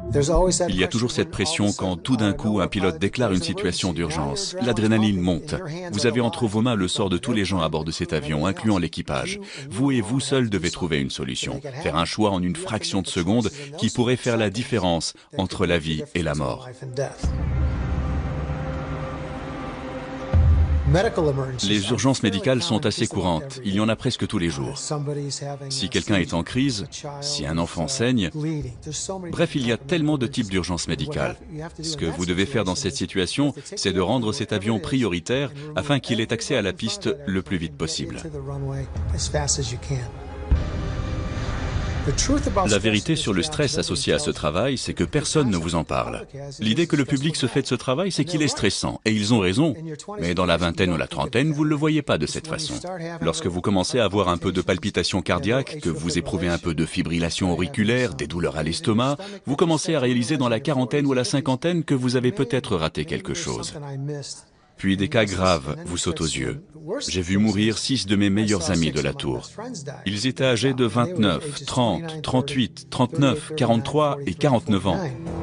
Il y a toujours cette pression quand tout d'un coup un pilote déclare une situation d'urgence. L'adrénaline monte. Vous avez entre vos mains le sort de tous les gens à bord de cet avion, incluant l'équipage. Vous et vous seuls devez trouver une solution, faire un choix en une fraction de seconde qui pourrait faire la différence entre la vie et la mort. Les urgences médicales sont assez courantes, il y en a presque tous les jours. Si quelqu'un est en crise, si un enfant saigne, bref, il y a tellement de types d'urgences médicales. Ce que vous devez faire dans cette situation, c'est de rendre cet avion prioritaire afin qu'il ait accès à la piste le plus vite possible. La vérité sur le stress associé à ce travail, c'est que personne ne vous en parle. L'idée que le public se fait de ce travail, c'est qu'il est stressant, et ils ont raison. Mais dans la vingtaine ou la trentaine, vous ne le voyez pas de cette façon. Lorsque vous commencez à avoir un peu de palpitation cardiaque, que vous éprouvez un peu de fibrillation auriculaire, des douleurs à l'estomac, vous commencez à réaliser dans la quarantaine ou la cinquantaine que vous avez peut-être raté quelque chose. Puis des cas graves vous sautent aux yeux. J'ai vu mourir 6 de mes meilleurs amis de la tour. Ils étaient âgés de 29, 30, 38, 39, 43 et 49 ans.